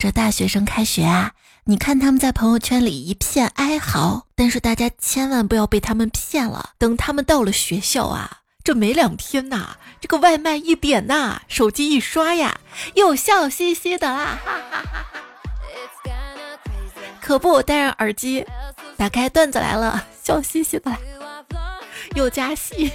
这大学生开学啊，你看他们在朋友圈里一片哀嚎，但是大家千万不要被他们骗了。等他们到了学校啊，这没2天呐，这个外卖一点呐，手机一刷呀，又笑嘻嘻的啦，哈哈哈哈。可不，戴上耳机，打开段子来了，笑嘻嘻的啦，又加戏，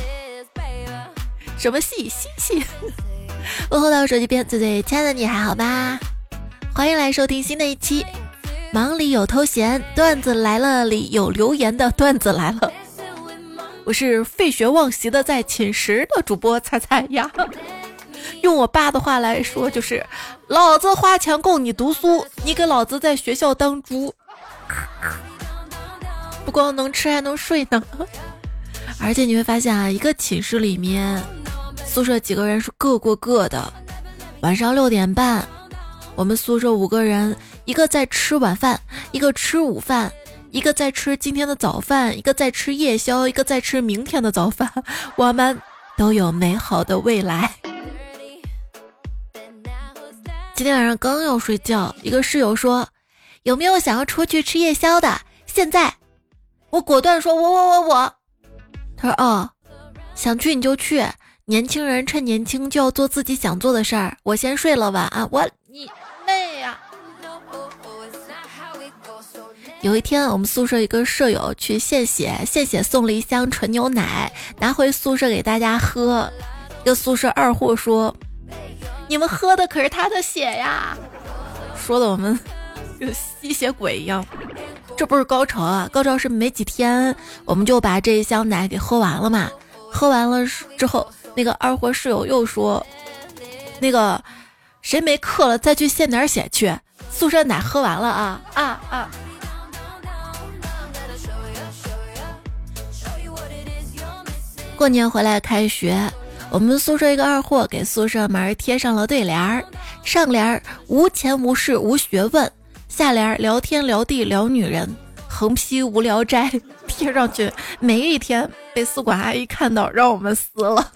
什么戏？嬉戏。问候到手机边最最亲爱的你还好吧？欢迎来收听新的一期忙里有偷闲，段子来了里有留言的段子来了。我是废学忘习的在寝室的主播菜菜呀。用我爸的话来说就是老子花钱供你读书，你给老子在学校当猪，不光能吃还能睡呢。而且你会发现啊，一个寝室里面宿舍几个人是各过各的。晚上6点半，我们宿舍5个人，一个在吃晚饭，一个吃午饭，一个在吃今天的早饭，一个在吃夜宵，一个在吃明天的早饭。我们都有美好的未来。今天晚上刚要睡觉，一个室友说有没有想要出去吃夜宵的？现在我果断说我。他说哦，想去你就去，年轻人趁年轻就要做自己想做的事儿。我先睡了，晚安。你妹呀！有一天我们宿舍一个舍友去献血送了一箱纯牛奶，拿回宿舍给大家喝。一个宿舍2户说你们喝的可是他的血呀，说的我们跟吸血鬼一样。这不是高潮啊，高潮是没几天我们就把这一箱奶给喝完了嘛。喝完了之后，那个2伙室友又说那个谁没课了再去献点血去，宿舍奶喝完了啊。过年回来开学，我们宿舍一个2货给宿舍门贴上了对联儿，上联无钱无势无学问，下联聊天聊地聊女人，横批无聊斋。贴上去没一天被宿管阿姨看到，让我们撕了。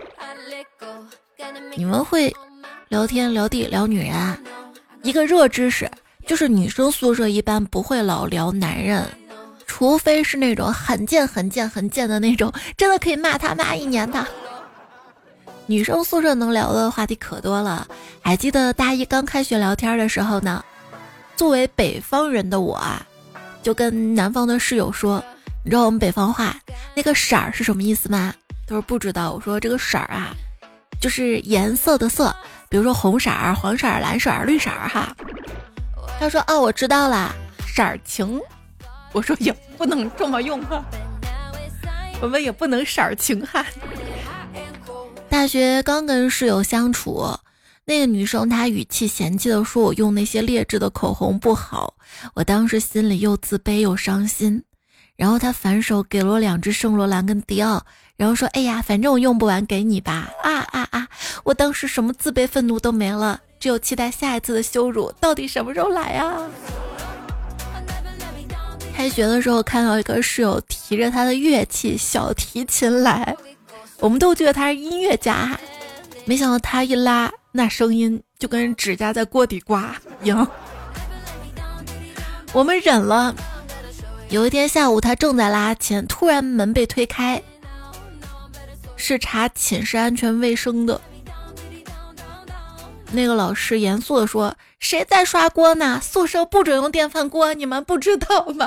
你们会聊天聊地聊女人啊？一个热知识就是女生宿舍一般不会老聊男人，除非是那种很贱的那种，真的可以骂他骂1年的。女生宿舍能聊的话题可多了。还记得大一刚开学聊天的时候呢，作为北方人的我啊，就跟南方的室友说，你知道我们北方话那个色儿是什么意思吗？都是不知道。我说这个色儿啊，就是颜色的色，比如说红色儿、黄色儿、蓝色儿、绿色儿哈。他说哦，我知道啦，色儿情。我说也不能这么用啊，我们也不能色儿情哈。大学刚跟室友相处，那个女生她语气嫌弃的说我用那些劣质的口红不好，我当时心里又自卑又伤心。然后她反手给了我2支圣罗兰跟迪奥，然后说哎呀反正我用不完给你吧。我当时什么自卑愤怒都没了，只有期待下一次的羞辱到底什么时候来啊。开学的时候看到一个室友提着他的乐器小提琴来，我们都觉得他是音乐家，没想到他一拉，那声音就跟指甲在锅底刮一样。我们忍了。有一天下午他正在拉琴，突然门被推开，是查寝室安全卫生的。那个老师严肃地说，谁在刷锅呢？宿舍不准用电饭锅，你们不知道吗？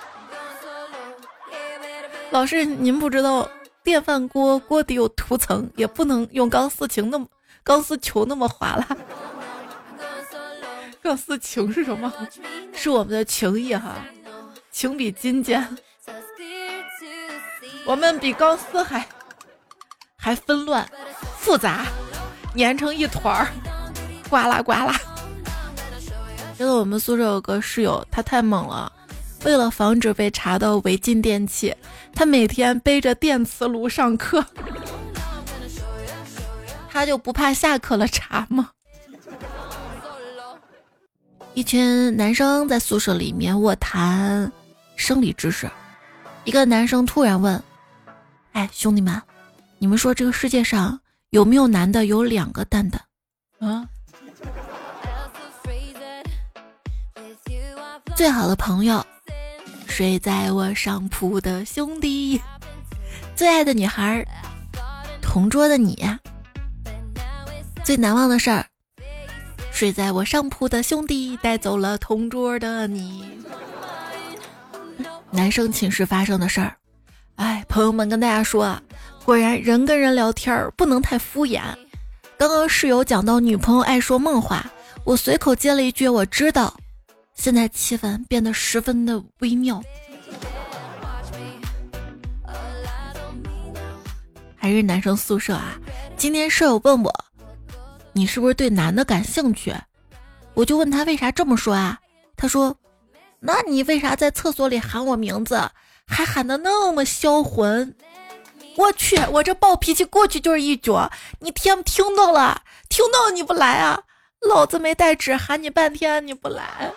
老师您不知道电饭锅锅底有涂层，也不能用钢丝球那么划拉。钢丝情是什么？是我们的情谊哈，情比金坚，我们比钢丝还纷乱复杂，粘成一团儿，呱啦呱啦。觉得我们宿舍有个室友，他太猛了，为了防止被查到违禁电器，他每天背着电磁炉上课。他就不怕下课了查吗？一群男生在宿舍里面卧谈生理知识，一个男生突然问，哎，兄弟们，你们说这个世界上有没有男的有2个蛋蛋啊？ 最好的朋友，睡在我上铺的兄弟，最爱的女孩，同桌的你，最难忘的事儿，睡在我上铺的兄弟带走了同桌的你。男生寝室发生的事儿，朋友们跟大家说啊，果然人跟人聊天不能太敷衍。刚刚室友讲到女朋友爱说梦话，我随口接了一句我知道，现在气氛变得十分的微妙。还是男生宿舍啊，今天舍友问我，你是不是对男的感兴趣？我就问他为啥这么说啊？他说，那你为啥在厕所里喊我名字，还喊得那么销魂？我去，我这暴脾气过去就是一脚，你听到了？听到了你不来啊？老子没带纸喊你半天你不来。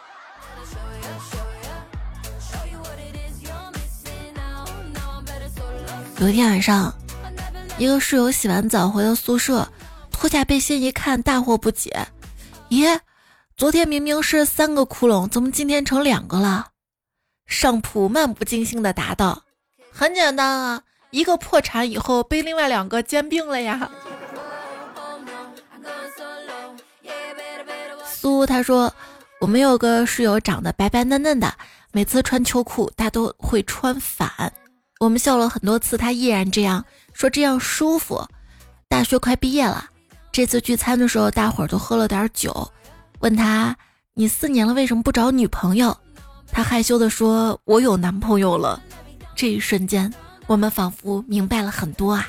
有一天晚上，一个室友洗完澡回到宿舍，脱下背心一看，大惑不解，咦，昨天明明是3个窟窿，怎么今天成2个了？上铺漫不经心地答道，很简单啊，一个破产以后被另外2个兼并了呀。苏他说，我们有个室友长得白白嫩嫩的，每次穿秋裤他都会穿反，我们笑了很多次，他依然这样说，这样舒服。大学快毕业了，这次聚餐的时候大伙儿都喝了点酒，问他，你4年了为什么不找女朋友？他害羞地说，我有男朋友了。这一瞬间我们仿佛明白了很多啊。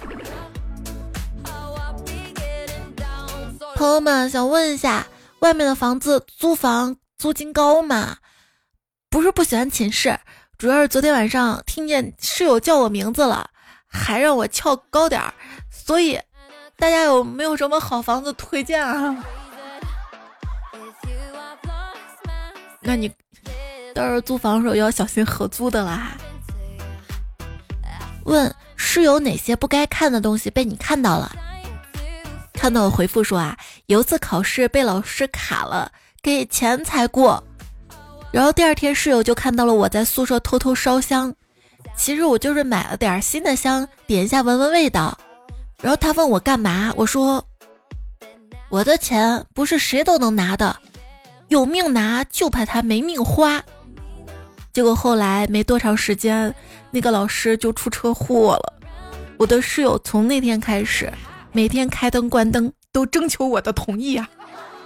朋友们，想问一下，外面的房子租房租金高吗？不是不喜欢寝室，主要是昨天晚上听见室友叫我名字了，还让我翘高点儿，所以大家有没有什么好房子推荐啊？那你到时候租房的时候要小心合租的啦。问室友哪些不该看的东西被你看到了？看到我回复说啊，有一次考试被老师卡了，给钱才过。然后第2天室友就看到了我在宿舍偷偷烧香，其实我就是买了点新的香，点一下闻闻味道。然后他问我干嘛，我说我的钱不是谁都能拿的，有命拿就怕他没命花。结果后来没多长时间，那个老师就出车祸了。我的室友从那天开始，每天开灯关灯都征求我的同意啊。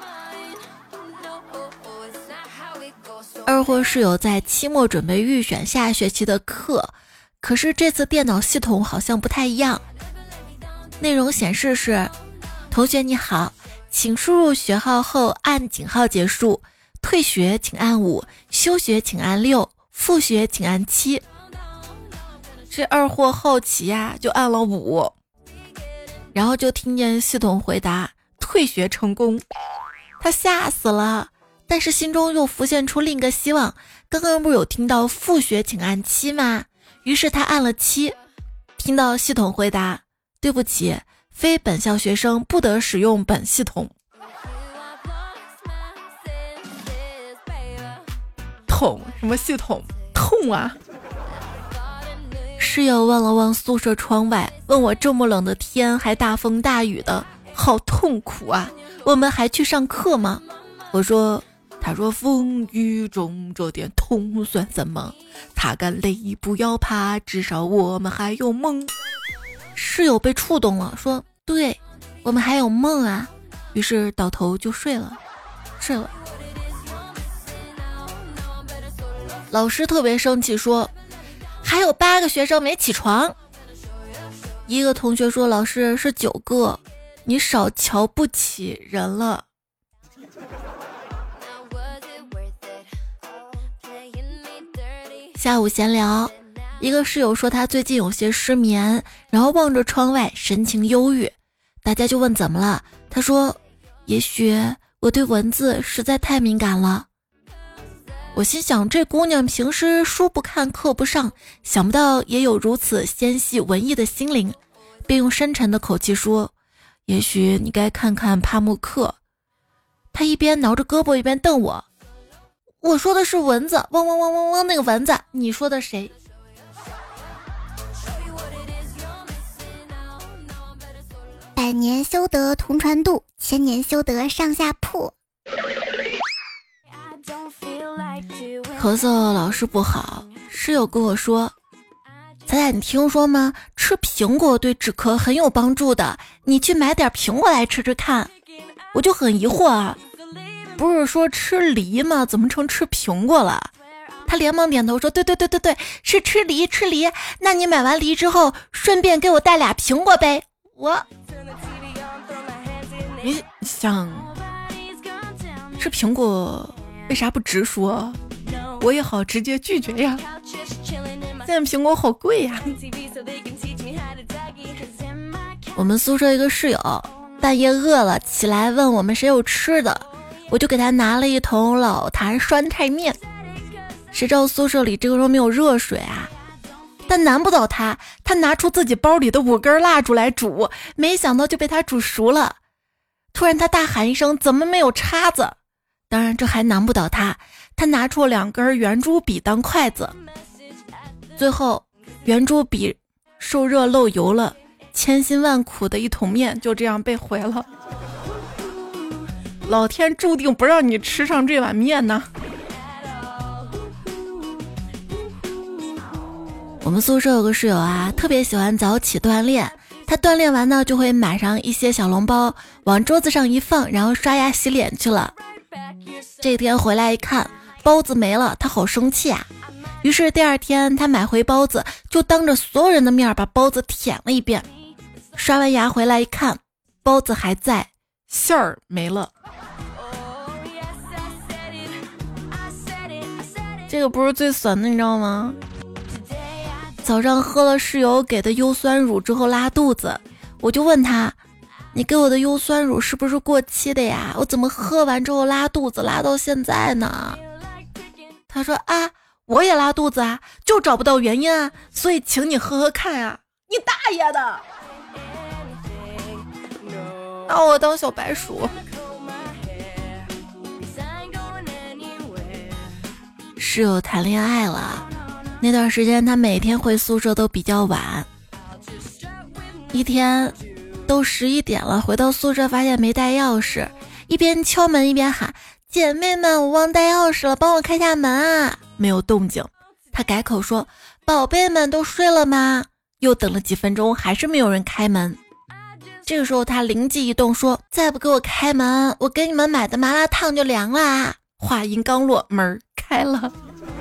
二货室友在期末准备预选下学期的课，可是这次电脑系统好像不太一样。内容显示是，同学你好，请输入学号后按井号结束，退学请按5，休学请按6，复学请按7。这二货好奇呀，就按了5，然后就听见系统回答退学成功，他吓死了，但是心中又浮现出另一个希望，刚刚不是有听到复学请按7吗？于是他按了7，听到系统回答对不起，非本校学生不得使用本系统。痛什么系统？痛啊！室友望了望宿舍窗外，问我这么冷的天还大风大雨的，好痛苦啊！我们还去上课吗？他说风雨中这点痛算什么？擦干泪不要怕，至少我们还有梦。室友被触动了，说对，我们还有梦啊。于是倒头就睡了。老师特别生气，说还有8个学生没起床。一个同学说，老师是9个，你少瞧不起人了。下午闲聊，一个室友说他最近有些失眠，然后望着窗外神情忧郁，大家就问怎么了，他说也许我对文字实在太敏感了。我心想，这姑娘平时书不看课不上，想不到也有如此纤细文艺的心灵，便用深沉的口气说，也许你该看看帕慕克。他一边挠着胳膊一边瞪我， 我说的是蚊子，嗡嗡嗡嗡嗡那个蚊子，你说的谁？ 百年修得同船渡，千年修得上下铺。 咳嗽老是不好，室友跟我说，彩彩你听说吗？吃苹果对止咳很有帮助的，你去买点苹果来吃吃看。我就很疑惑啊，不是说吃梨吗？怎么成吃苹果了？他连忙点头说，对，是吃梨。那你买完梨之后顺便给我带俩苹果呗。你想吃苹果为啥不直说？我也好直接拒绝呀，现在苹果好贵呀。我们宿舍一个室友半夜饿了起来问我们谁有吃的，我就给他拿了一桶老坛酸菜面。谁知道宿舍里这个时候没有热水啊，但难不倒他拿出自己包里的5根蜡烛来煮，没想到就被他煮熟了。突然他大喊一声，怎么没有叉子？当然这还难不倒他拿出2根圆珠笔当筷子。最后圆珠笔受热漏油了，千辛万苦的一桶面就这样被毁了。老天注定不让你吃上这碗面呢。我们宿舍有个室友啊，特别喜欢早起锻炼，他锻炼完呢就会买上一些小笼包往桌子上一放，然后刷牙洗脸去了。这天回来一看包子没了，他好生气啊。于是第二天他买回包子，就当着所有人的面把包子舔了一遍。刷完牙回来一看包子还在，馅儿没了。这个不是最损的你知道吗？早上喝了室友给的优酸乳之后拉肚子，我就问他，你给我的优酸乳是不是过期的呀？我怎么喝完之后拉肚子拉到现在呢？他说啊，我也拉肚子啊，就找不到原因啊，所以请你喝喝看啊。你大爷的，拿我当小白鼠。室友谈恋爱了，那段时间他每天回宿舍都比较晚，一天都11点了，回到宿舍发现没带钥匙，一边敲门一边喊，姐妹们我忘带钥匙了，帮我开下门啊。没有动静，他改口说，宝贝们都睡了吗？又等了几分钟还是没有人开门。这个时候他灵机一动说，再不给我开门，我给你们买的麻辣烫就凉了。话音刚落，门开了。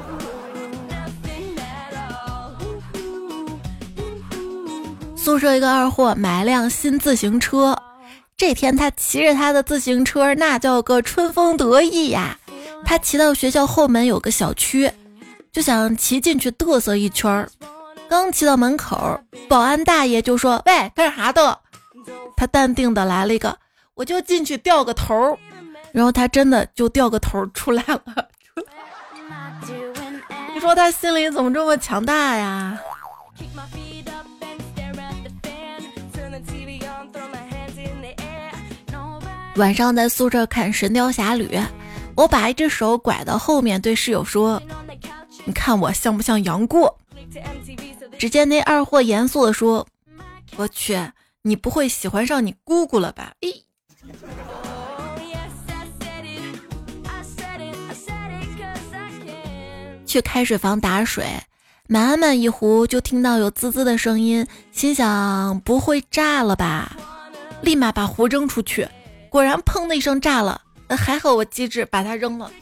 宿舍一个二货买辆新自行车，这天他骑着他的自行车那叫个春风得意呀。他骑到学校后门有个小区，就想骑进去嘚瑟一圈，刚骑到门口，保安大爷就说，喂，干啥的？他淡定的来了一个，我就进去掉个头。然后他真的就掉个头出来了。你说他心里怎么这么强大呀？晚上在宿舍看《神雕侠侣》，我把一只手拐到后面对室友说，你看我像不像杨过？只见那二货严肃地说，我去，你不会喜欢上你姑姑了吧？咦，去开水房打水，满满一壶，就听到有滋滋的声音，心想不会炸了吧，立马把壶扔出去，果然砰的一声炸了，还好我机智把它扔了。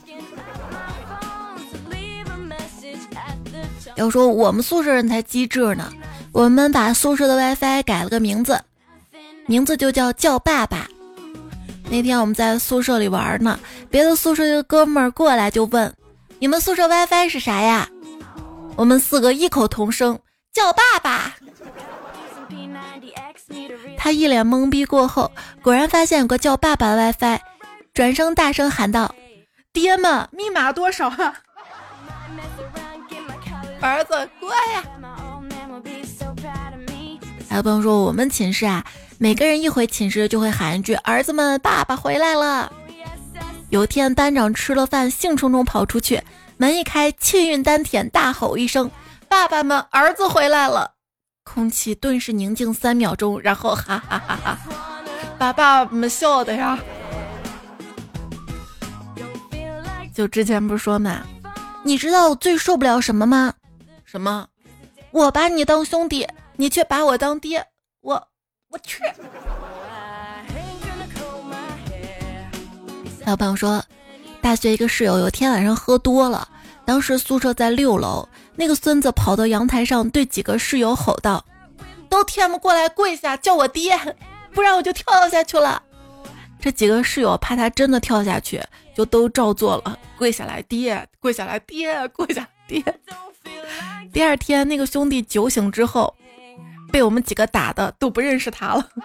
要说我们宿舍人才机智呢，我们把宿舍的 WiFi 改了个名字就叫爸爸。那天我们在宿舍里玩呢，别的宿舍的哥们儿过来就问，你们宿舍 WiFi 是啥呀？我们4个异口同声，叫爸爸。他一脸懵逼过后，果然发现有个叫爸爸的 WiFi， 转身大声喊道，爹们，密码多少啊？儿子乖呀。还有朋友说，我们寝室啊，每个人一回寝室就会喊一句，儿子们，爸爸回来了。 有天班长吃了饭，兴冲冲跑出去，门一开，气运丹田，大吼一声：爸爸们，儿子回来了！空气顿时宁静3秒钟，然后哈哈哈哈，把爸爸们笑的呀。就之前不是说嘛，你知道我最受不了什么吗？什么？我把你当兄弟，你却把我当爹，我去。还有朋友说，大学一个室友有天晚上喝多了，当时宿舍在6楼，那个孙子跑到阳台上对几个室友吼道：都TM过来跪下叫我爹，不然我就跳下去了。这几个室友怕他真的跳下去，就都照做了，跪下来爹，跪下来爹，跪下爹。第二天那个兄弟酒醒之后，被我们几个打的都不认识他了。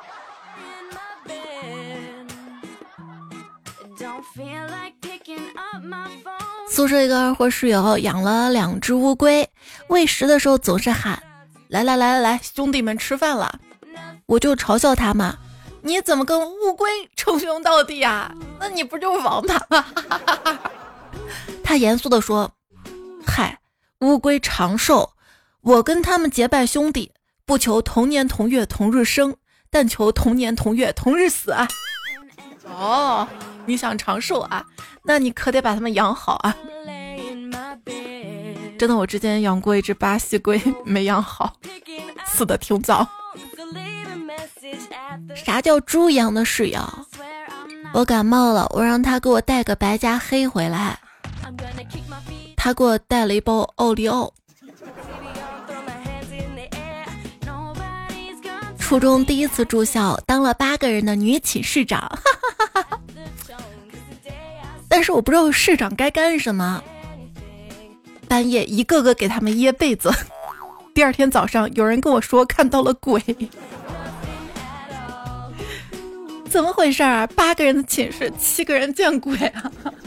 宿舍一个二货室友养了2只乌龟，喂食的时候总是喊来，兄弟们吃饭了。我就嘲笑他嘛，你怎么跟乌龟称兄道弟啊？那你不就是王八吗？他严肃地说，嗨，乌龟长寿，我跟他们结拜兄弟，不求同年同月同日生，但求同年同月同日死啊。哦，你想长寿啊？那你可得把他们养好啊。真的，我之前养过一只巴西龟，没养好，死的挺早。啥叫猪一样的室友？我感冒了，我让他给我带个白加黑回来，他给我带了一包奥利奥。初中第一次住校，当了8个人的女寝室长，但是我不知道市长该干什么。半夜一个个给他们掖被子，第二天早上有人跟我说看到了鬼。怎么回事啊？8个人的寝室，7个人见鬼啊！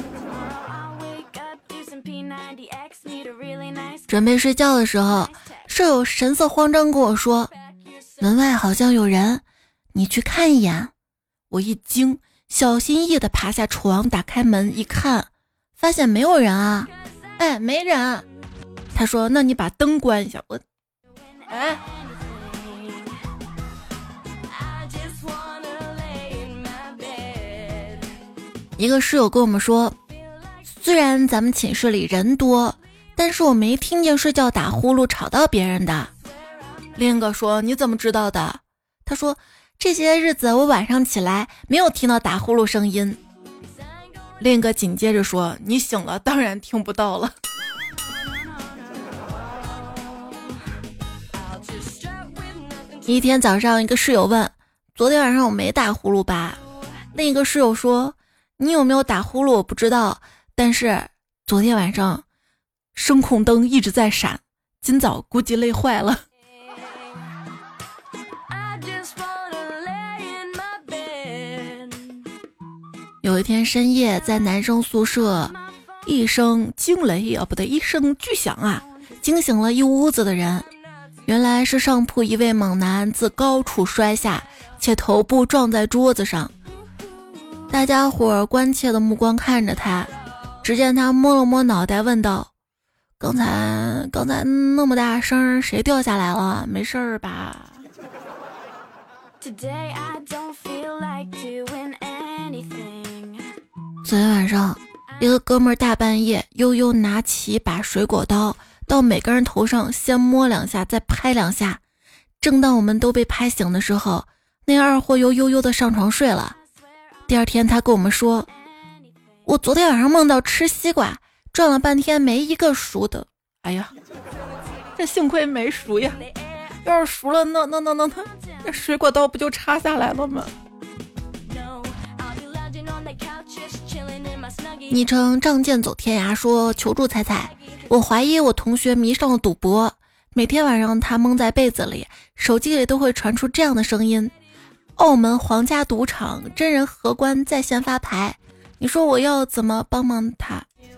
准备睡觉的时候，舍友神色慌张跟我说，门外好像有人，你去看一眼。我一惊，小心翼翼地爬下床，打开门一看，发现没有人啊。哎，没人。他说，那你把灯关一下。我一个室友跟我们说，虽然咱们寝室里人多，但是我没听见睡觉打呼噜吵到别人的。另一个说，你怎么知道的？他说，这些日子我晚上起来没有听到打呼噜声音。另一个紧接着说，你醒了当然听不到了。一天早上，一个室友问，昨天晚上我没打呼噜吧？另一个室友说，你有没有打呼噜我不知道，但是昨天晚上声控灯一直在闪，今早估计累坏了。有一天深夜，在男生宿舍，一声惊雷啊，不对，一声巨响啊，惊醒了一屋子的人。原来是上铺一位猛男自高处摔下，且头部撞在桌子上。大家伙儿关切的目光看着他，只见他摸了摸脑袋，问道：刚才那么大声，谁掉下来了？没事儿吧？昨天晚上，一个哥们儿大半夜悠悠拿起一把水果刀，到每个人头上先摸2下，再拍2下。正当我们都被拍醒的时候，那二货又悠悠的上床睡了。第二天他跟我们说，我昨天晚上梦到吃西瓜，转了半天没一个熟的。哎呀，这幸亏没熟呀，要是熟了那这水果刀不就插下来了吗？昵称仗剑走天涯说，求助彩彩，我怀疑我同学迷上了赌博，每天晚上他蒙在被子里，手机里都会传出这样的声音：澳门皇家赌场真人荷官在线发牌，你说我要怎么帮忙他？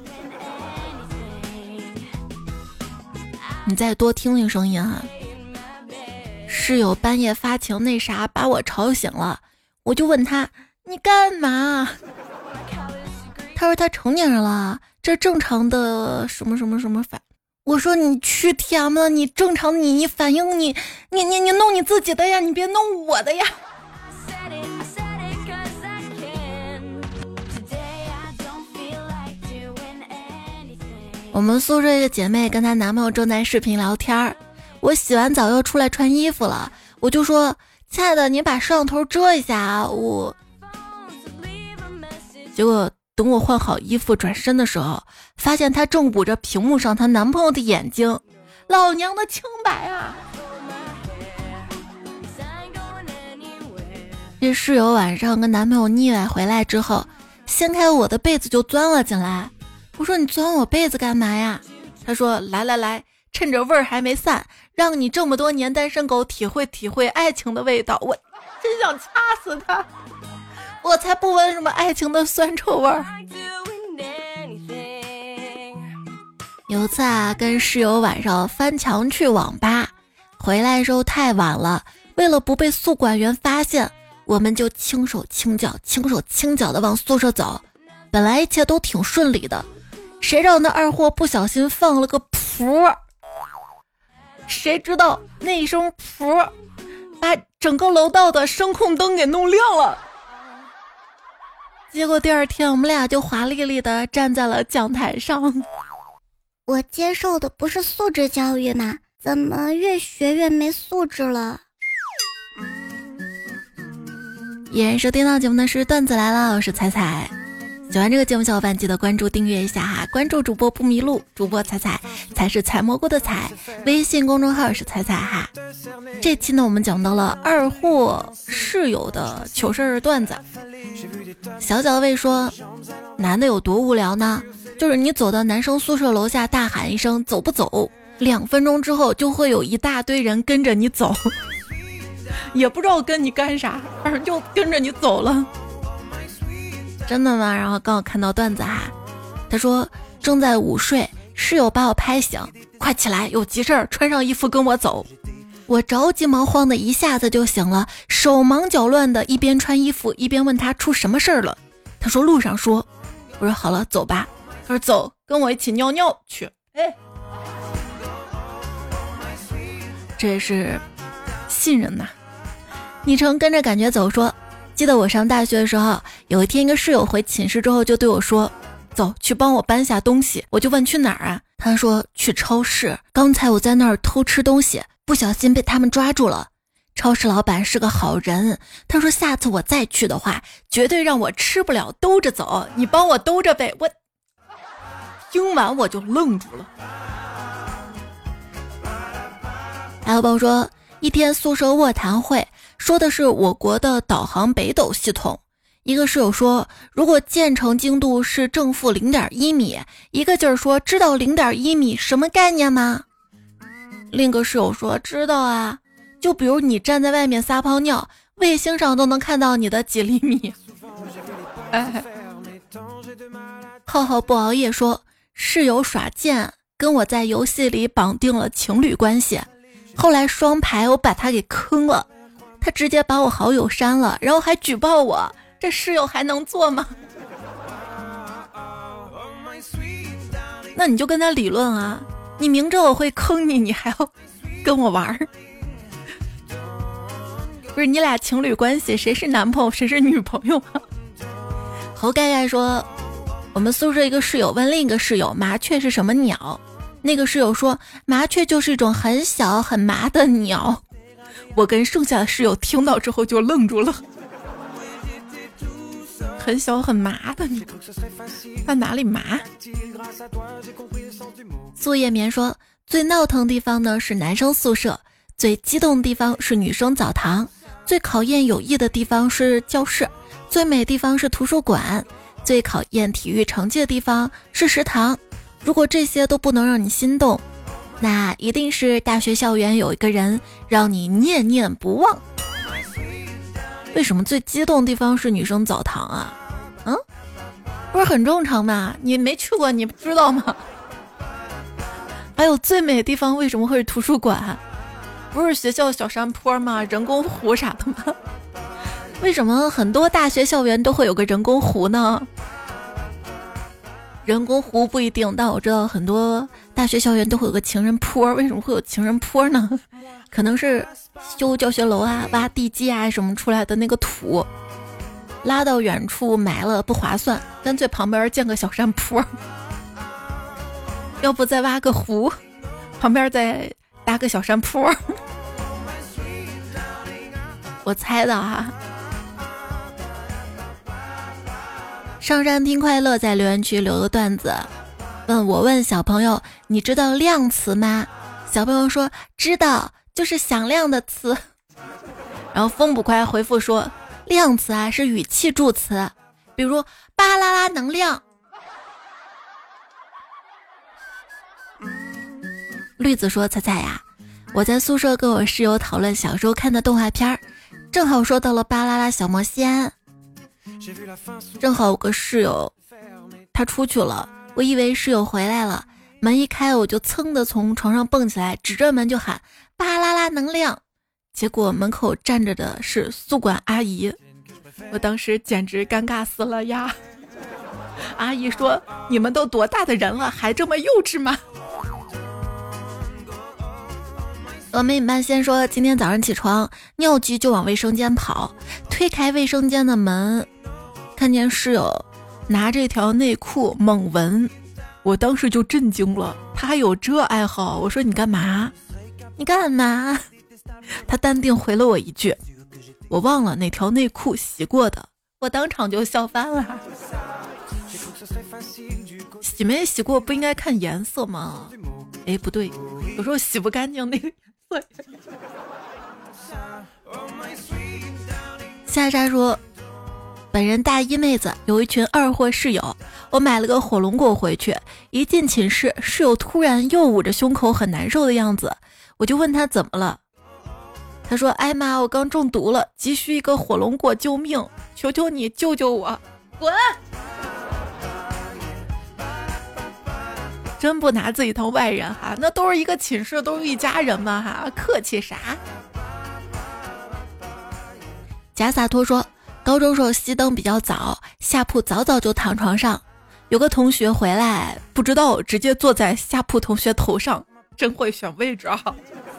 你再多听听声音啊。室友半夜发情那啥把我吵醒了，我就问他，你干嘛？ 他说他成年人了，这正常的什么什么什么反。我说你去天了，你正常的你反应你弄你自己的呀，你别弄我的呀。我们宿舍一个姐妹跟她男朋友正在视频聊天，我洗完澡又出来穿衣服了，我就说亲爱的，你把摄像头遮一下啊，结果等我换好衣服转身的时候，发现她正捂着屏幕上她男朋友的眼睛，老娘的清白啊！这室友晚上跟男朋友腻歪回来之后，掀开我的被子就钻了进来。我说你钻我被子干嘛呀？他说来，趁着味儿还没散，让你这么多年单身狗体会体会爱情的味道。我真想掐死他，我才不闻什么爱情的酸臭味儿。有一次啊，跟室友晚上翻墙去网吧，回来的时候太晚了，为了不被宿管员发现，我们就轻手轻脚的往宿舍走。本来一切都挺顺利的，谁让那二货不小心放了个噗，谁知道那一声噗把整个楼道的声控灯给弄亮了。结果第二天我们俩就华丽丽的站在了讲台上。 我接受的不是素质教育吗？怎么越学越没素质了？ 依然收听到节目的是段子来了，我是彩彩。喜欢这个节目小伙伴记得关注订阅一下哈，关注主播不迷路，主播彩彩才是采蘑菇的彩，微信公众号是彩彩哈。这期呢我们讲到了二货室友的糗事儿段子。小小魏说，男的有多无聊呢？就是你走到男生宿舍楼下大喊一声走不走，2分钟之后就会有一大堆人跟着你走，也不知道跟你干啥，反正就跟着你走了。真的吗？然后刚好看到段子哈，他说正在午睡，室友把我拍醒，快起来，有急事儿，穿上衣服跟我走。我着急忙慌的一下子就醒了，手忙脚乱的一边穿衣服一边问他出什么事儿了。他说路上说。我说好了，走吧。他说走，跟我一起尿尿去。这也是信任呐。昵称跟着感觉走说，记得我上大学的时候，有一天一个室友回寝室之后就对我说，走，去帮我搬下东西。我就问去哪儿啊？他说去超市，刚才我在那儿偷吃东西，不小心被他们抓住了。超市老板是个好人，他说下次我再去的话，绝对让我吃不了兜着走，你帮我兜着呗。我听完我就愣住了。还有朋友说，一天宿舍卧谈会，说的是我国的导航北斗系统。一个室友说，如果建成精度是正负 0.1 米，一个劲儿说知道 0.1 米什么概念吗？另一个室友说知道啊，就比如你站在外面撒泡尿，卫星上都能看到你的几厘米。浩浩不熬夜说，室友耍贱，跟我在游戏里绑定了情侣关系，后来双排我把他给坑了，他直接把我好友删了，然后还举报我，这室友还能做吗？那你就跟他理论啊，你明知我会坑你，你还要跟我玩？不是你俩情侣关系，谁是男朋友谁是女朋友啊？侯盖盖说，我们宿舍一个室友问另一个室友麻雀是什么鸟，那个室友说麻雀就是一种很小很麻的鸟。我跟剩下的室友听到之后就愣住了，很小很麻的鸟，它哪里麻？素叶棉说，最闹腾的地方呢是男生宿舍，最激动的地方是女生澡堂，最考验友谊的地方是教室，最美的地方是图书馆，最考验体育成绩的地方是食堂。如果这些都不能让你心动，那一定是大学校园有一个人让你念念不忘。为什么最激动的地方是女生澡堂啊？不是很正常吗？你没去过你不知道吗？还有最美的地方为什么会是图书馆？不是学校小山坡吗？人工湖啥的吗？为什么很多大学校园都会有个人工湖呢？ 人工湖不一定，但我知道很多大学校园都会有个情人坡。为什么会有情人坡呢？可能是修教学楼啊、挖地基啊什么出来的那个土，拉到远处埋了不划算，干脆旁边建个小山坡，要不再挖个湖，旁边再搭个小山坡。我猜的啊。上山听快乐在留言区留个段子，问小朋友，你知道量词吗？小朋友说知道，就是响亮的词。然后风不快回复说，量词啊是语气助词，比如巴啦啦能量。绿子说，彩彩呀，我在宿舍跟我室友讨论小时候看的动画片，正好说到了巴啦啦小魔仙。正好有个室友他出去了，我以为室友回来了，门一开我就噌的从床上蹦起来，指着门就喊巴啦啦能量，结果门口站着的是宿管阿姨，我当时简直尴尬死了呀。阿姨说，你们都多大的人了还这么幼稚吗？峨眉半仙说，今天早上起床尿急就往卫生间跑，推开卫生间的门，看见室友拿这条内裤猛闻，我当时就震惊了，他还有这爱好。我说你干嘛？你干嘛？他淡定回了我一句，我忘了哪条内裤洗过的。我当场就笑翻了。洗没洗过不应该看颜色吗？哎，不对，有时候洗不干净那个颜色。夏莎说，本人大一妹子，有一群二货室友，我买了个火龙果回去，一进寝室，室友突然又捂着胸口很难受的样子，我就问他怎么了，他说，哎妈，我刚中毒了，急需一个火龙果救命，求求你救救我，滚！真不拿自己当外人哈，那都是一个寝室，都是一家人嘛哈，客气啥？贾洒脱说，高中时候熄灯比较早，下铺早早就躺床上，有个同学回来不知道，直接坐在下铺同学头上，真会选位置啊。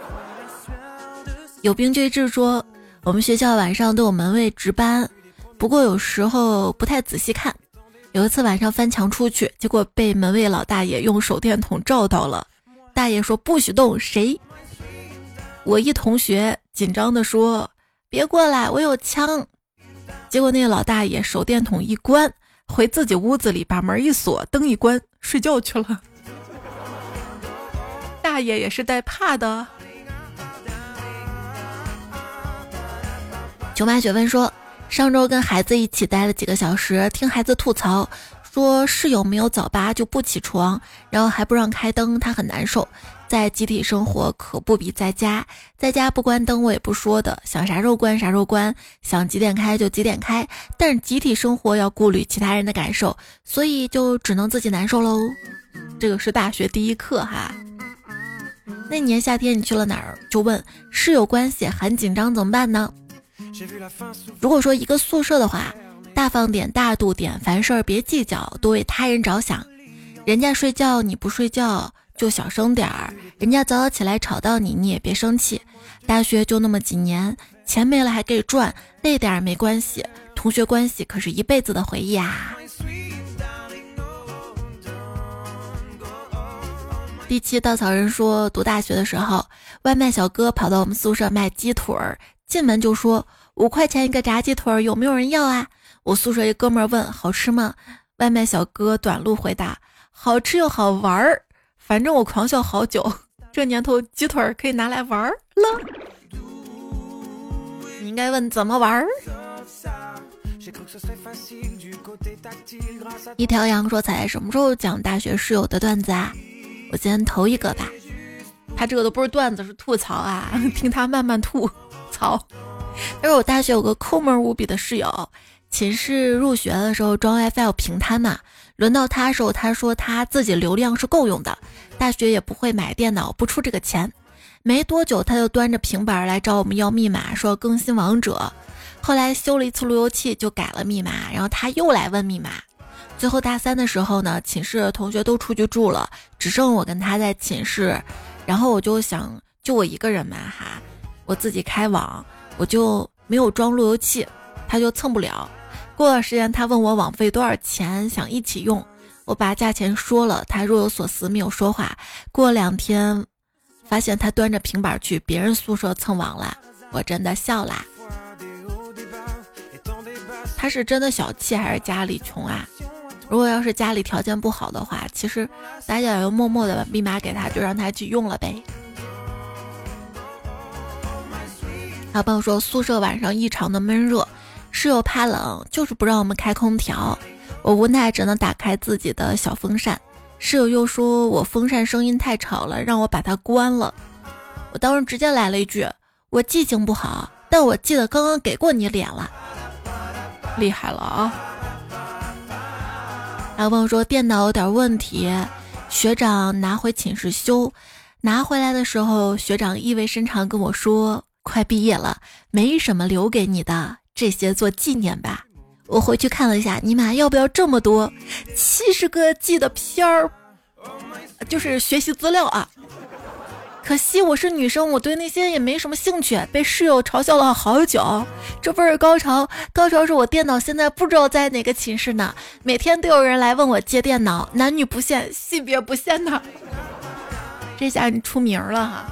有病就治说，我们学校晚上都有门卫值班，不过有时候不太仔细看，有一次晚上翻墙出去，结果被门卫老大爷用手电筒照到了，大爷说不许动，谁？我一同学紧张地说，别过来，我有枪。结果那个老大爷手电筒一关，回自己屋子里，把门一锁，灯一关，睡觉去了。大爷也是带怕的。九马雪问说，上周跟孩子一起待了几个小时，听孩子吐槽说室友没有早八就不起床，然后还不让开灯，他很难受。在集体生活可不比在家，在家不关灯我也不说的，想啥时候关啥时候关，想几点开就几点开，但是集体生活要顾虑其他人的感受，所以就只能自己难受喽。这个是大学第一课哈。那年夏天你去了哪儿，就问室友关系很紧张怎么办呢？如果说一个宿舍的话，大方点，大度点，凡事别计较，多为他人着想。人家睡觉你不睡觉就小声点儿，人家早早起来吵到你，你也别生气。大学就那么几年，钱没了还可以赚，累点没关系，同学关系可是一辈子的回忆啊。第七稻草人说，读大学的时候，外卖小哥跑到我们宿舍卖鸡腿儿，进门就说5块钱一个炸鸡腿，有没有人要啊？我宿舍一哥们问好吃吗？外卖小哥短路回答好吃又好玩儿，反正我狂笑好久。这年头鸡腿可以拿来玩了。你应该问怎么玩。一条羊说，彩什么时候讲大学室友的段子啊？我先头一个吧，他这个都不是段子是吐槽啊，听他慢慢吐槽。但是我大学有个抠门无比的室友，寝室入学的时候装 WiFi 要平摊嘛，轮到他的时候他说他自己流量是够用的，大学也不会买电脑，不出这个钱。没多久他就端着平板来找我们要密码，说更新王者。后来修了一次路由器就改了密码，然后他又来问密码， 最后大3的时候呢，寝室的同学都出去住了，只剩我跟他在寝室。然后我就想，就我一个人嘛哈，我自己开网，我就没有装路由器，他就蹭不了。过段时间他问我网费多少钱，想一起用，我把价钱说了，他若有所思没有说话。过2天发现他端着平板去别人宿舍蹭网了，我真的笑啦。他是真的小气还是家里穷啊？如果要是家里条件不好的话，其实大家就默默的把密码给他，就让他去用了呗。还有朋友说宿舍晚上异常的闷热，室友怕冷就是不让我们开空调，我无奈只能打开自己的小风扇，室友又说我风扇声音太吵了，让我把它关了。我当时直接来了一句，我记性不好，但我记得刚刚给过你脸了。厉害了啊！还有朋友说电脑有点问题，学长拿回寝室修，拿回来的时候学长意味深长跟我说，快毕业了，没什么留给你的，这些做纪念吧。我回去看了一下，你们要不要这么多70个 G 的片儿，就是学习资料啊。可惜我是女生，我对那些也没什么兴趣，被室友嘲笑了好久。这不是高潮是我电脑现在不知道在哪个寝室呢，每天都有人来问我借电脑，男女不限，性别不限的。这下你出名了哈。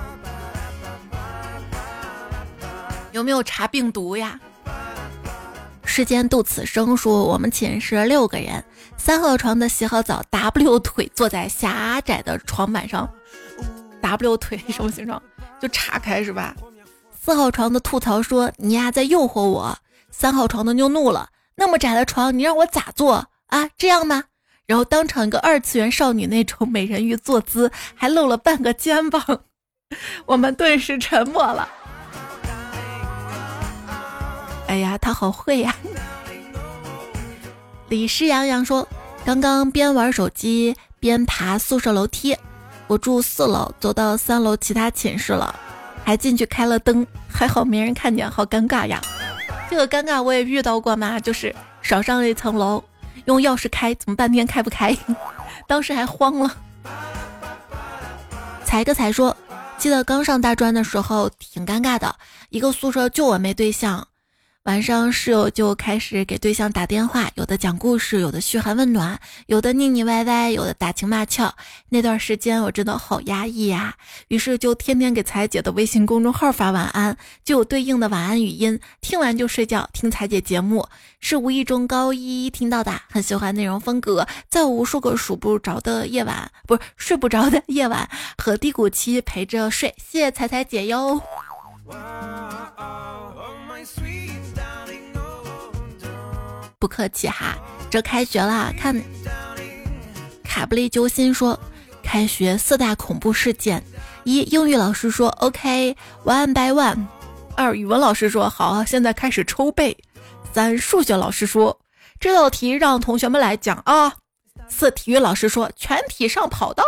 有没有查病毒呀？世间度此生说，我们寝室6个人，3号床的洗好澡 W 腿坐在狭窄的床板上，W 腿什么形状？就岔开是吧？4号床的吐槽说，你呀在诱惑我。3号床的就怒了，那么窄的床你让我咋做啊？这样吗？然后当场一个2次元少女那种美人鱼坐姿，还露了半个肩膀。我们顿时沉默了。哎呀，他好会呀！李诗洋洋说，刚刚边玩手机边爬宿舍楼梯，我住4楼，走到3楼其他寝室了，还进去开了灯，还好没人看见，好尴尬呀。这个尴尬我也遇到过嘛，就是少上了一层楼，用钥匙开，怎么半天开不开，当时还慌了。才个才说，记得刚上大专的时候挺尴尬的，一个宿舍就我没对象，晚上室友就开始给对象打电话，有的讲故事，有的嘘寒问暖，有的腻腻歪歪，有的打情骂俏。那段时间我真的好压抑呀，于是就天天给彩姐的微信公众号发晚安，就有对应的晚安语音，听完就睡觉。听彩姐节目是无意中高一听到的，很喜欢内容风格，在我无数个睡不着的夜晚和低谷期陪着睡，谢谢彩彩姐哟。不客气哈，这开学啦，看卡布里揪心说，开学4大恐怖事件：一、英语老师说 OK one by one； 2、语文老师说好，现在开始抽背； 3、数学老师说这道题让同学们来讲啊； 4、体育老师说全体上跑道。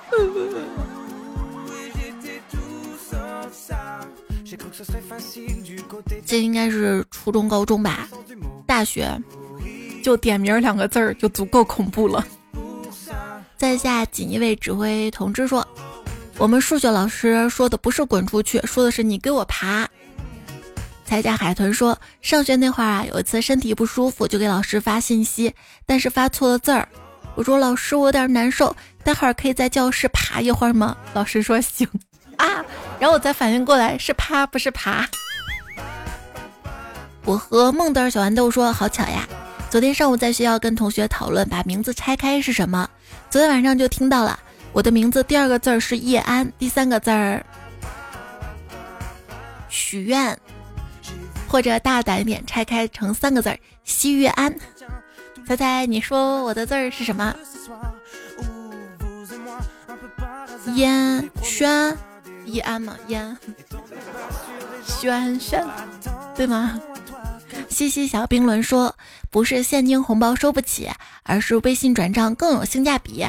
这应该是初中高中吧，大学就点名2个字儿就足够恐怖了。在下锦衣卫指挥同志说，我们数学老师说的不是滚出去，说的是你给我爬。才家海豚说，上学那会儿啊，有一次身体不舒服就给老师发信息，但是发错了字儿，我说老师我有点难受，待会儿可以在教室爬一会儿吗？老师说行啊，然后我才反应过来是趴不是爬。我和孟德尔小豌豆说，好巧呀，昨天上午在学校跟同学讨论把名字拆开是什么，昨天晚上就听到了，我的名字第2个字是叶安，第3个字许愿，或者大胆一点拆开成3个字西月安。猜猜你说我的字是什么？烟轩易安吗？烟轩对吗？西西小冰轮说，不是现金红包收不起，而是微信转账更有性价比。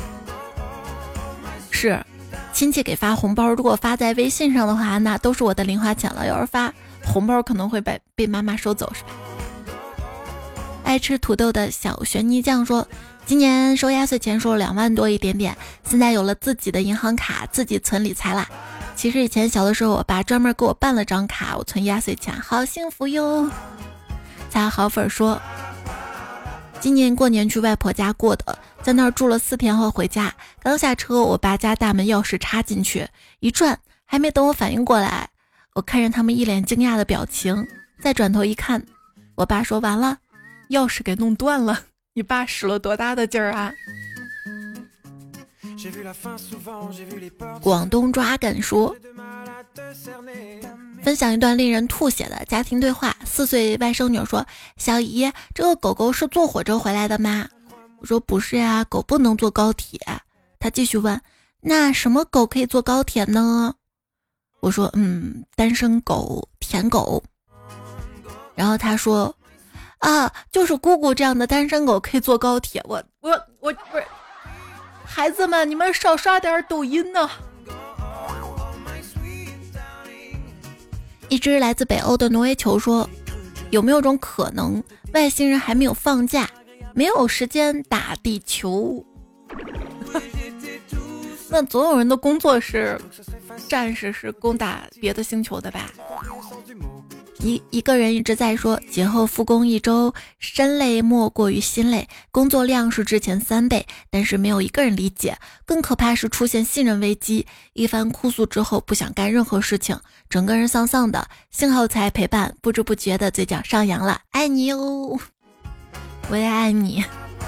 是亲戚给发红包，如果发在微信上的话，那都是我的零花钱了，要是发红包可能会被妈妈收走是吧？ 爱吃土豆的小玄泥酱说，今年收压岁钱收了2万多一点点，现在有了自己的银行卡，自己存理财啦。其实以前小的时候，我爸专门给我办了张卡，我存压岁钱，好幸福哟。才好粉说，今年过年去外婆家过的，在那儿住了4天后回家，刚下车，我爸家大门钥匙插进去，一转，还没等我反应过来，我看着他们一脸惊讶的表情，再转头一看，我爸说完了，钥匙给弄断了。你爸使了多大的劲儿啊？广东抓梗说，分享一段令人吐血的家庭对话。4岁外甥女说，小姨，这个狗狗是坐火车回来的吗？我说不是呀，狗不能坐高铁。她继续问，那什么狗可以坐高铁呢？我说单身狗，舔狗。然后她说啊，就是姑姑这样的单身狗可以坐高铁。我不是，孩子们，你们少刷点抖音呢。一只来自北欧的挪威球说，有没有种可能，外星人还没有放假，没有时间打地球？那总有人的工作是战士，是攻打别的星球的吧？一个人一直在说，节后复工1周，身累莫过于心累，工作量是之前3倍，但是没有一个人理解。更可怕是出现信任危机，一番哭诉之后不想干任何事情，整个人丧丧的，幸好才陪伴，不知不觉的嘴角上扬了，爱你哟，我也爱你。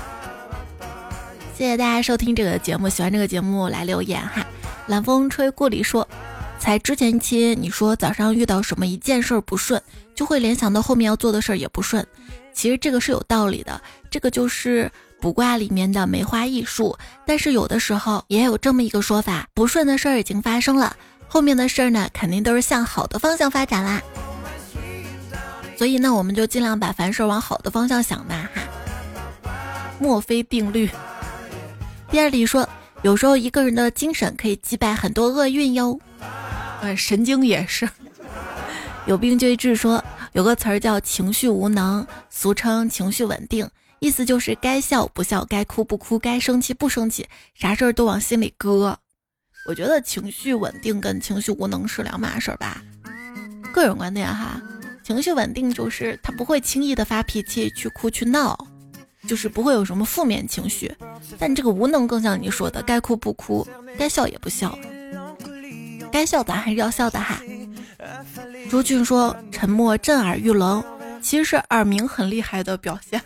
谢谢大家收听这个节目，喜欢这个节目来留言哈。冷风吹故里说，才之前一期你说早上遇到什么一件事不顺，就会联想到后面要做的事儿也不顺。其实这个是有道理的，这个就是卜卦里面的梅花易数。但是有的时候也有这么一个说法，不顺的事儿已经发生了，后面的事儿呢肯定都是向好的方向发展啦。所以呢，我们就尽量把凡事往好的方向想吧哈。墨菲定律。第二里说，有时候一个人的精神可以击败很多厄运哟。神经也是。有病就医治说，有个词儿叫情绪无能，俗称情绪稳定，意思就是该笑不笑，该哭不哭，该生气不生气，啥事儿都往心里搁。我觉得情绪稳定跟情绪无能是两码事吧，个人观点哈。情绪稳定就是他不会轻易的发脾气，去哭去闹，就是不会有什么负面情绪。但这个无能更像你说的，该哭不哭，该笑也不笑，该笑咱还是要笑的哈。朱俊说，沉默震耳欲聋，其实是耳鸣很厉害的表现。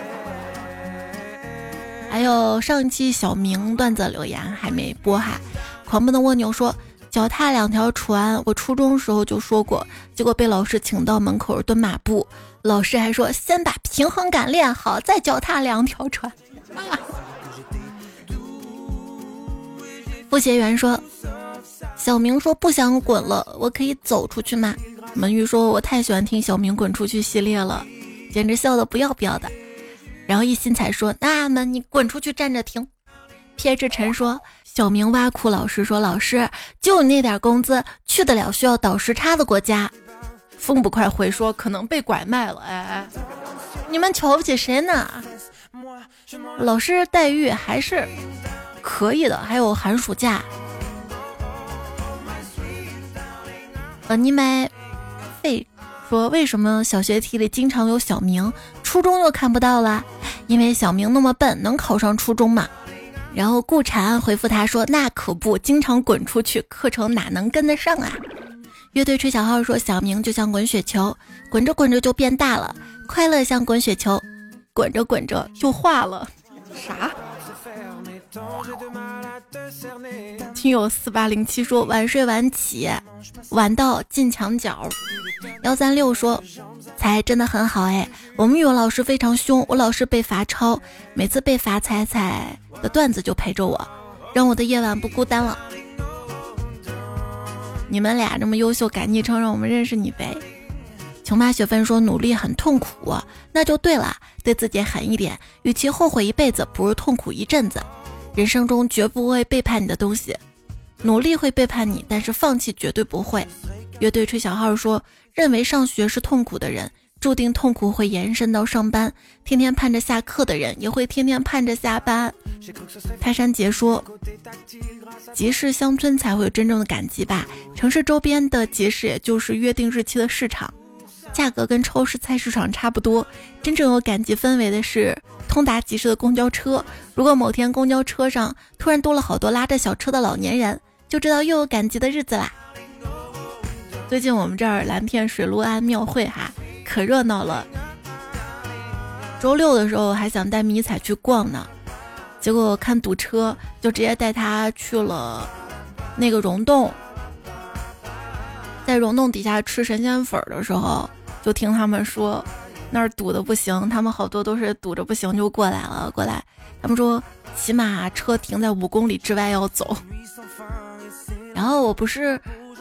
还有上一期小明段子留言还没播哈。狂奔的蜗牛说，脚踏2条船，我初中时候就说过，结果被老师请到门口蹲马步，老师还说先把平衡感练好，再脚踏2条船。傅协员说，小明说不想滚了，我可以走出去吗？门玉说，我太喜欢听小明滚出去系列了，简直笑得不要不要的。然后一心才说，那么你滚出去站着听。撇志晨说，小明挖苦老师说，老师就你那点工资去得了需要倒时差的国家。风不快回说，可能被拐卖了。哎，你们瞧不起谁呢？老师待遇还是可以的，还有寒暑假。你买费说，为什么小学题里经常有小明，初中又看不到了？因为小明那么笨，能考上初中吗？然后顾禅回复他说，那可不，经常滚出去，课程哪能跟得上啊？乐队吹小号说，小明就像滚雪球，滚着滚着就变大了，快乐像滚雪球，滚着滚着就化了。啥？听友4807说，晚睡晚起，晚到进墙角。136说，才真的很好哎，我们语文老师非常凶，我老是被罚抄，每次被罚彩彩的段子就陪着我，让我的夜晚不孤单了。你们俩这么优秀，改昵称让我们认识你呗。琼妈雪芬说，努力很痛苦，那就对了，对自己狠一点，与其后悔一辈子，不如痛苦一阵子。人生中绝不会背叛你的东西，努力会背叛你，但是放弃绝对不会。乐队吹小号说，认为上学是痛苦的人， 注定痛苦会延伸到上班，天天盼着下课的人也会天天盼着下班。泰山杰说，集市乡村才会有真正的赶集吧，城市周边的集市也就是约定日期的市场，价格跟超市菜市场差不多。真正有赶集氛围的是通达集市的公交车，如果某天公交车上突然多了好多拉着小车的老年人，就知道又有赶集的日子啦。最近我们这儿蓝天水陆庵庙会可热闹了，周六的时候还想带迷彩去逛呢，结果我看堵车，就直接带他去了那个溶洞。在溶洞底下吃神仙粉的时候，就听他们说那儿堵的不行，他们好多都是堵着不行就过来了。他们说起码车停在5公里之外要走。然后我不是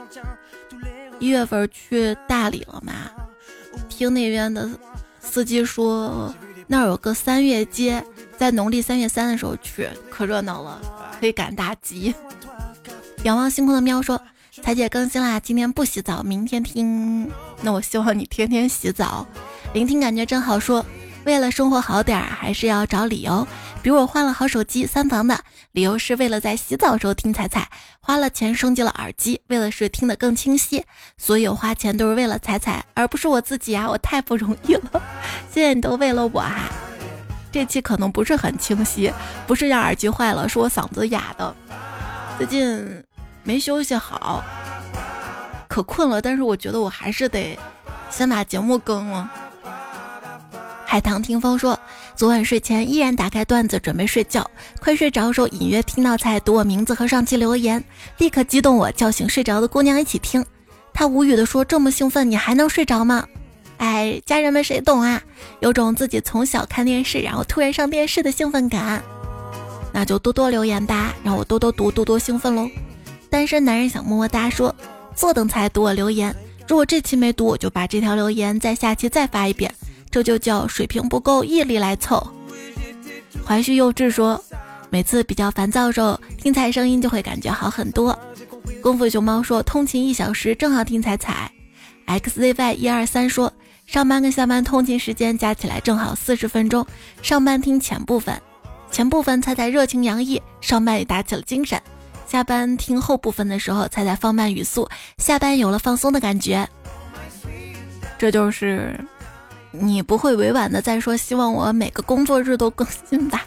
1月份去大理了嘛，听那边的司机说那儿有个3月街，在农历3月3的时候去，可热闹了，可以赶大集。仰望星空的喵说，彩姐更新啦，今天不洗澡，明天听。那我希望你天天洗澡。聆听感觉真好说，为了生活好点还是要找理由，比如我换了好手机3房的，理由是为了在洗澡时候听彩彩，花了钱升级了耳机，为了是听得更清晰，所有花钱都是为了彩彩，而不是我自己我太不容易了，谢谢你都为了我这期可能不是很清晰，不是让耳机坏了，是我嗓子哑的，最近没休息好，可困了，但是我觉得我还是得先把节目更了。海棠听风说，昨晚睡前依然打开段子准备睡觉，快睡着的时候隐约听到才读我名字和上期留言，立刻激动我叫醒睡着的姑娘一起听。她无语地说，这么兴奋你还能睡着吗？家人们谁懂有种自己从小看电视然后突然上电视的兴奋感。那就多多留言吧，让我多多读，多多兴奋咯。单身男人想么么哒说，坐等才读我留言，如果这期没读我就把这条留言在下期再发一遍，这就叫水平不够毅力来凑。怀旭幼稚说，每次比较烦躁的时候听彩声音就会感觉好很多。功夫熊猫说，通勤1小时正好听彩彩。XZY123 说，上班跟下班通勤时间加起来正好40分钟，上班听前部分彩彩热情洋溢，上班也打起了精神，下班听后部分的时候彩彩放慢语速，下班有了放松的感觉。这就是你不会委婉的再说希望我每个工作日都更新吧。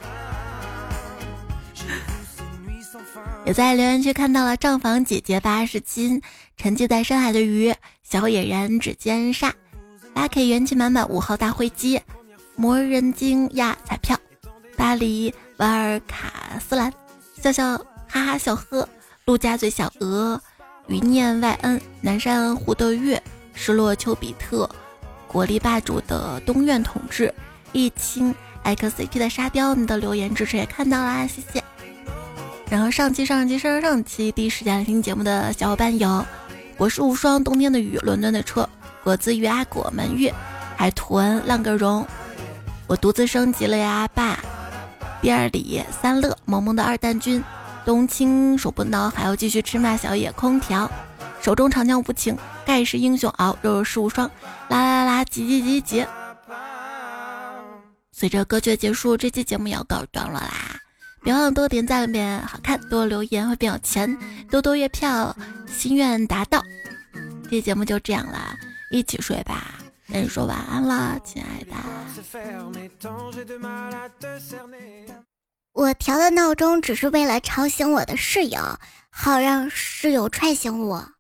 也在留言区看到了账房姐姐87，沉寂在深海的鱼，小野人指尖沙，8K 元气满满5号大灰机，魔人精呀彩票，巴黎瓦尔卡斯兰，笑笑哈哈小喝，陆家嘴小鹅，余念外恩，南山湖的月，失落丘比特，国力霸主的东苑统治，一清 XCP 的沙雕，你的留言支持也看到啦，谢谢。然后上期第一时间来听节目的小伙伴有我是无双，冬天的雨，伦敦的车，果子鱼阿果，门月，海豚，浪个绒，我独自升级了呀爸，比尔里，三乐，萌萌的二蛋君，冬青手不挠，还要继续吃骂小野空调，手中长枪无情，盖世英雄熬，肉肉是无双，啦啦啦急。随着歌曲的结束，这期节目要告一段落啦，别忘了多点赞变好看，多留言会变有钱，多多月票，心愿达到。这期节目就这样啦，一起睡吧，跟你说晚安了，亲爱的。 我调的闹钟只是为了吵醒我的室友，好让室友踹醒我。